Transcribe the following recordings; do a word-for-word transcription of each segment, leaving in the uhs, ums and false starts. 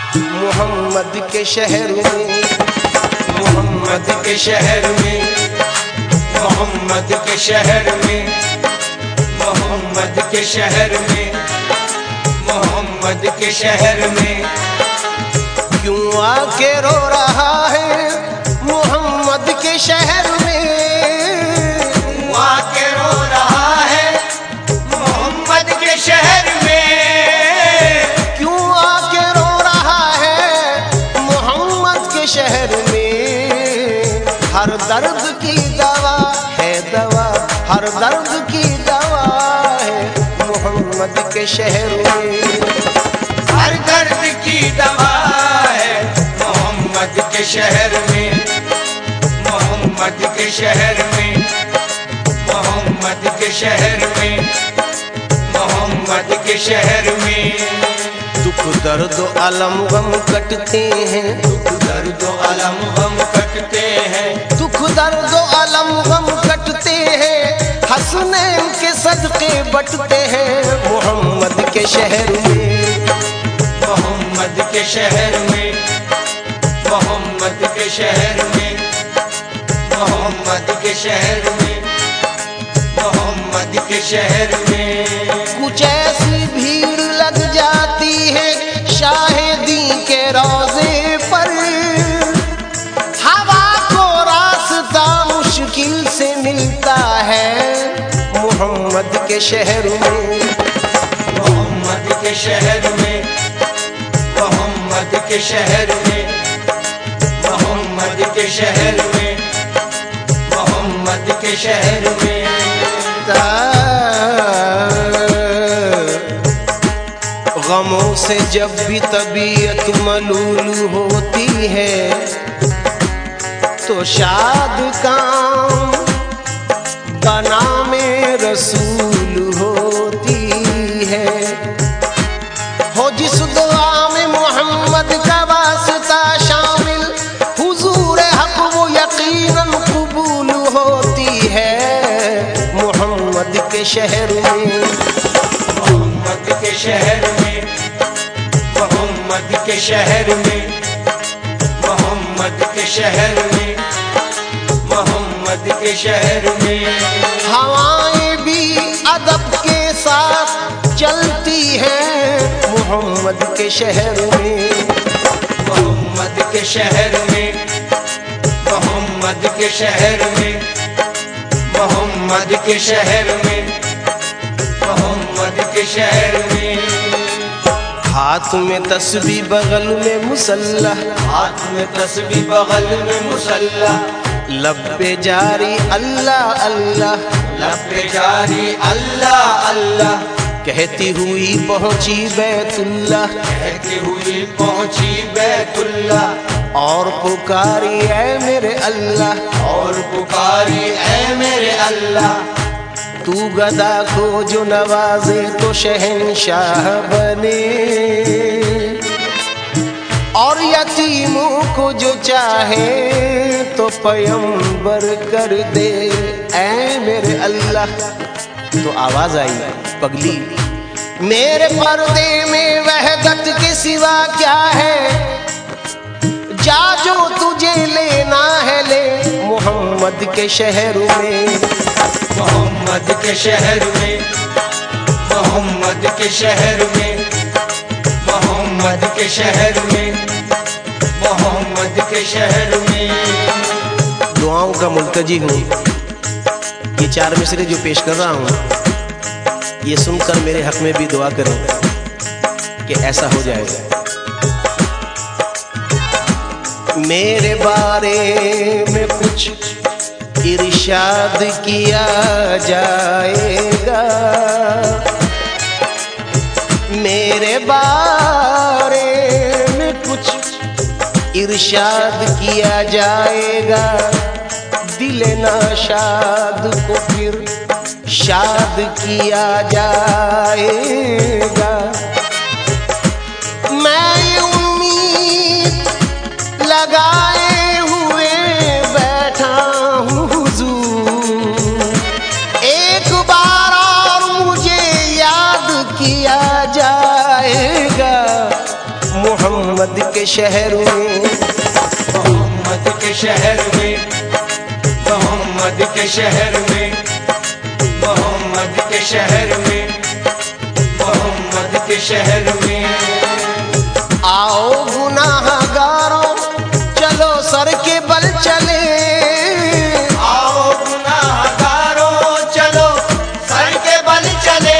मोहम्मद के शहर में, मोहम्मद के शहर में, मोहम्मद के शहर में, मोहम्मद के शहर में, मोहम्मद के शहर में क्यों आके रो रहा है मोहम्मद के शहर में, क्यों आके रो रहा है मोहम्मद के शहर में, क्यों आके रो रहा है मोहम्मद के शहर में। हर दर्द की दवा है दवा, हर दर्द की दवा है मोहम्मद के शहर में, हर दर्द की दवा है मोहम्मद के शहर में, मोहम्मद के शहर में, मोहम्मद के शहर में, मोहम्मद के शहर में दुख दर्द अलम गम कटते हैं, दुख दर्द अलम गम कटते हैं, दुख दर्द अलम गम कटते हैं, हसनैन के सदके बटते हैं मोहम्मद के शहर में, मोहम्मद के शहर में, मोहम्मद के शहर में, मोहम्मद के शहर में, मोहम्मद के शहर में कुछ ऐसी भीड़ लग जाती है शाहिदी के रोजे पर, हवा को रास्ता मुश्किल से मिलता है मोहम्मद के शहर में, मोहम्मद के शहर में, मोहम्मद के शहर में, मोहम्मद के शहर में, मोहम्मद के शहर में गमों से जब भी तबीयत मलूल होती है तो शाद काम बना में रसूल होती है। हो जिस दुआ में मोहम्मद का वास्ता शामिल हुजूर हक वो यकीनन कबूल होती है मोहम्मद के शहर में, मोहम्मद के शहर में, मोहम्मद के शहर में, मोहम्मद के शहर में, मोहम्मद के शहर में हवाएं भी अदब के साथ चलती हैं मोहम्मद के शहर में, मोहम्मद के शहर में, मोहम्मद के शहर में, मोहम्मद के शहर में, मोहम्मद के शहर में हाथ में तस्बीह बगल में मुसल्ला, हाथ में तस्बीह बगल में मुसल्ला, लब पे जारी अल्लाह अल्लाह, लब पे जारी अल्लाह अल्लाह, कहती हुई पहुंची बैतुल्लाह, कहती हुई पहुंची बैतुल्लाह और पुकारी ऐ मेरे अल्लाह, और पुकारी ऐ मेरे अल्लाह तू गदा को जो नवाजे तो शहंशाह बने, और यतीमों को जो चाहे तो पैगंबर कर दे ऐ मेरे अल्लाह। तो आवाज आई पगली मेरे पर्दे में वहदत के सिवा क्या है, जा जो तुझे लेना है ले मोहम्मद के शहर में, मोहम्मद के शहर में, मोहम्मद के शहर में, मोहम्मद के शहर में, मोहम्मद के शहर में दुआओं का मुल्तजी हूँ। ये चार मिसरे जो पेश कर रहा हूँ ये सुनकर मेरे हक में भी दुआ करें कि ऐसा हो जाए। मेरे बारे में कुछ इरशाद किया जाएगा, मेरे बारे में कुछ इरशाद किया जाएगा, दिल नाशाद को फिर शाद किया जाएगा। मैं ये उम्मीद लगाए हुए बैठा हूँ हुजूर, एक बार और मुझे याद किया जाएगा मोहम्मद मोहम्मद के शहर में, मोहम्मद के शहर में, मोहम्मद के शहर में, मोहम्मद के शहर में, मोहम्मद के शहर में। आओ गुनाहगारों चलो सर के बल चले, आओ गुनाहगारों चलो सर के बल चले,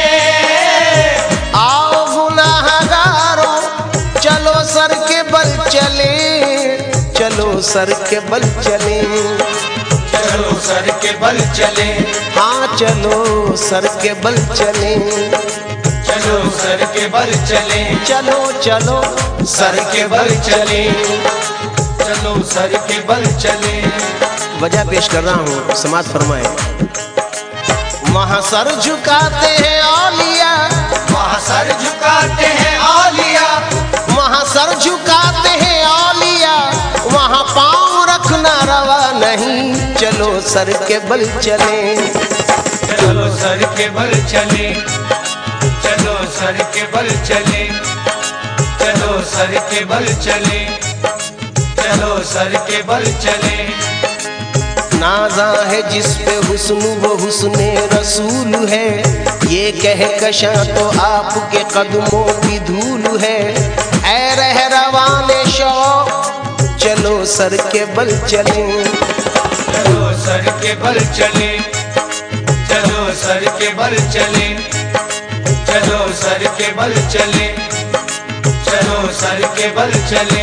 आओ गुनाहगारों चलो सर के बल चले, चलो सर के बल चले, चलो सर के बल चले, हाँ चलो सर के बल चले, चलो सर के बल चले, चलो चलो सर के बल चले, चलो सर के बल चले। वजह पेश कर रहा हूँ, समाज फरमाए। वहाँ सर झुकाते हैं औलिया, वहाँ सर झुकाते हैं औलिया, वहाँ सर झुकाते हैं औलिया, वहाँ पाँव रखना रवा नहीं, चलो सर के बल चले, चलो सर के बल चले, चलो सर के बल चले, चलो सर के बल चले, चलो सर के बल चले। नाजा है जिस पे हुस्न वो हुस्ने रसूल है, ये कह कशा तो आपके कदमों की धूल है, ऐ रह रवाने शौक चलो सर के बल चले, चलो सर के बल चले, चलो सर के बल चले, चलो सर के बल चले, चलो सर के बल चले।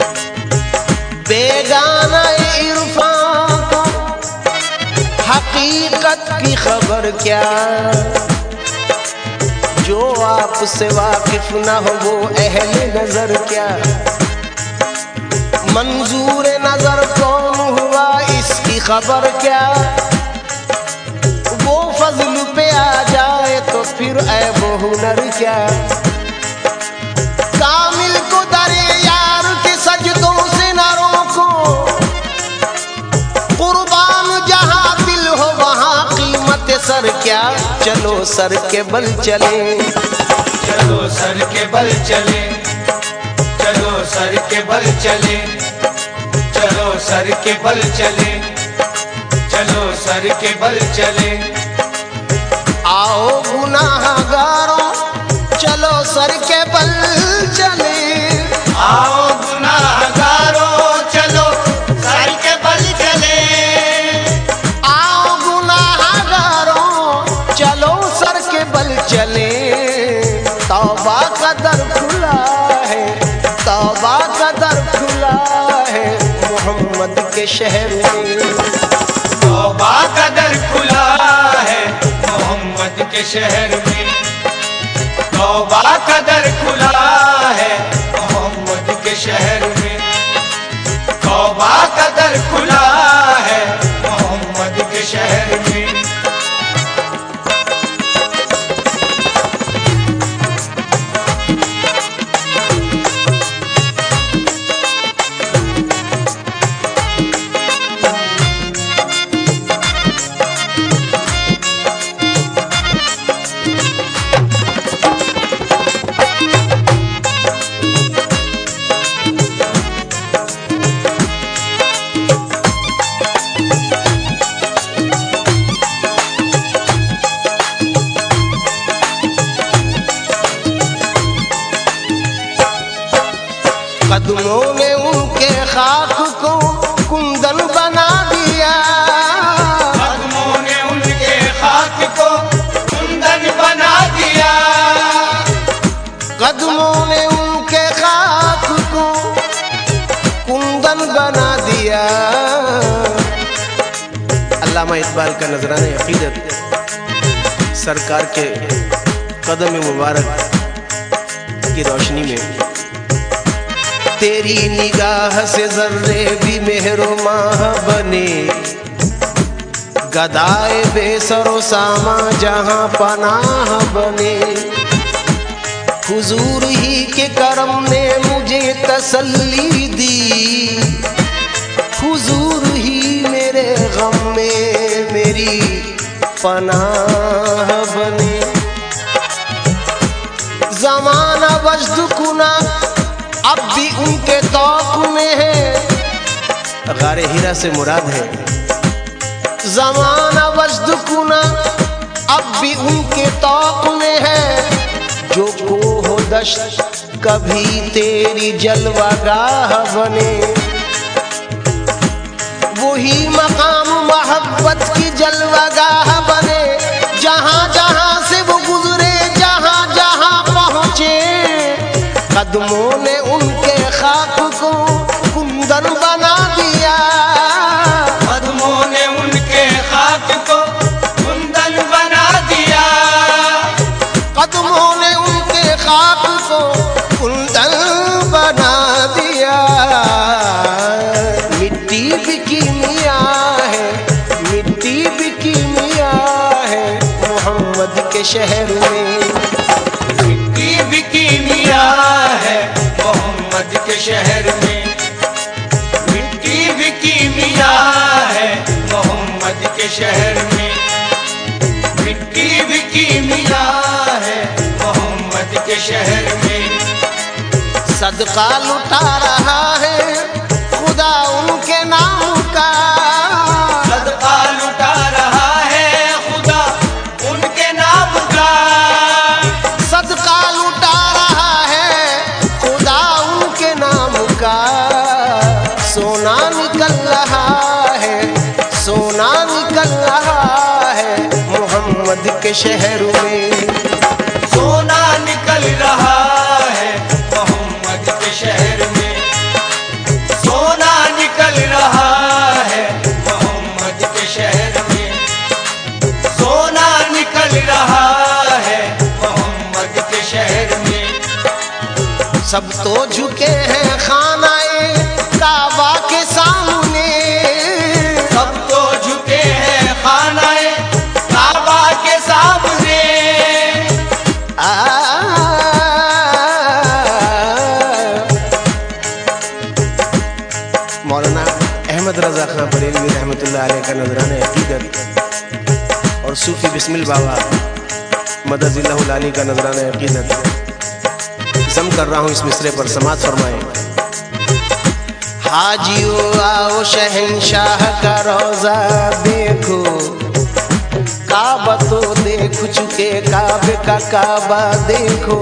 बेगाना इरफान को हकीकत की खबर क्या, जो आपसे वाकिफ ना हो वो अहले नजर क्या, मंजूर नजर कौन हुआ इसकी खबर क्या, वो फजल पे आ जाए तो फिर ऐ वो हुनर क्या, कामिल को दरे यार के सजदों से न रोको, कुर्बान जहां दिल हो वहां कीमत सर क्या, चलो सर के बल चले, चलो सर के बल चले, चलो सर के बल चले, चलो सर के बल चले, चलो सर के बल चले। आओ गुनाहगारों चलो सर के बल चले, आओ गुनाहगारों चलो सर के बल चले, आओ गुनाहगारों चलो सर के बल चले, तौबा का दर खुला है, तौबा का दर खुला है मोहम्मद के शहर में, तौबा का दर खुला है मोहम्मद के शहर में, तौबा का दर खुला है मोहम्मद के शहर में, तौबा का दर खुला है मोहम्मद के शहर में। कदमों ने उनके खाक को कुंदन बना दिया, कदमों ने उनके खाक को कुंदन बना दिया, कदमों ने उनके खाक को कुंदन बना दिया। अल्लामा इकबाल का नजराना अकीदत सरकार के कदम मुबारक की रोशनी में, तेरी निगाह से जर्रे भी मेहरो माह बने, गदाए बेसरो सामा जहां पनाह बने, हुजूर ही के करम ने मुझे तसल्ली दी, हुजूर ही मेरे गम में मेरी पनाह बने, जमाना वजद कुना अब भी गारे हीरा से मुराद है। ज़माना वजद कुना अब भी उनके तौक में है, जो कोह दश्त कभी तेरी जलवागाह बने। वही मकाम मोहब्बत की जलवागाह बने, जहाँ जहाँ से वो गुजरे, जहाँ जहाँ पहुँचे। कदमों ने उनके खाक को कुंदन बना दिया, कदमों ने उनके खाक को कुंदन बना दिया, कदमों ने उनके खाक को कुंदन बना दिया। मिट्टी भी कीमिया है, मिट्टी भी कीमिया है मोहम्मद के शहर में। मिट्टी भी कीमिया है मोहम्मद के शहर में, मिट्टी भी कीमिया है मोहम्मद के शहर में, मिट्टी भी कीमिया है मोहम्मद के शहर में। सदका लुटा रहा है खुदा उनके नाम का, सदका लुटा रहा है खुदा उनके नाम का, सदका लुटा रहा है खुदा उनके नाम का। सोना निकल रहा है, सोना निकल रहा है मोहम्मद के शहर में। सोना निकल रहा है मोहम्मद के शहर में, सोना निकल रहा है मोहम्मद के शहर में, सोना निकल रहा है मोहम्मद के शहर में। सब तो झुके हैं खानाए काबा के सामने, सब तो झुके हैं खानाए काबा के सामने। आ, मौलाना अहमद रजा खां बरेलवी रहमतुल्लाह अलैह का नजराना अकीदत और सूफी बिस्मिल बाबा मदजिल्लाहुल आली का नजराना अकीदत जम कर रहा हूँ इस मिसरे पर, समाज फरमाए। हाजियो आओ शहंशाह का रोजा देखो, काबा तो देख चुके, काबे का काबा देखो।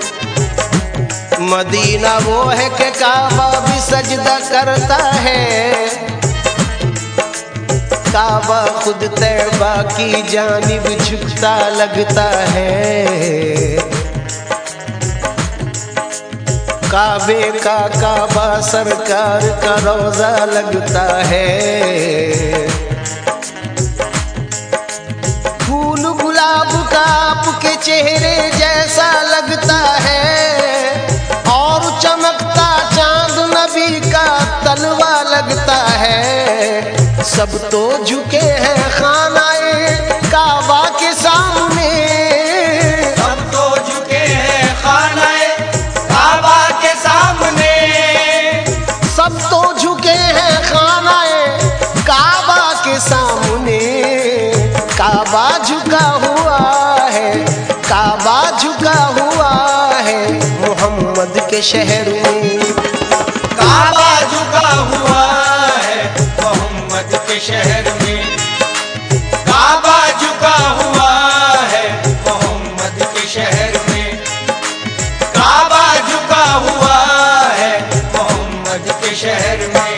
मदीना वो है कि काबा भी सजदा करता है, काबा खुद तैबा की जानिब झुकता लगता है। काबे का काबा सरकार का रोजा लगता है। फूल गुलाब का आपके चेहरे जैसा लगता है, और चमकता चांद नबी का तलवा लगता है। सब तो झुके हैं खानाए काबा के सामने, सब तो झुके हैं खानाए काबा के सामने, सब तो झुके हैं खानाए काबा के सामने। काबा झुका हुआ है, काबा झुका हुआ है मोहम्मद के शहर में। काबा झुका हुआ है मोहम्मद के शहर में, काबा झुका हुआ है मोहम्मद के शहर में, काबा झुका हुआ है मोहम्मद के शहर में।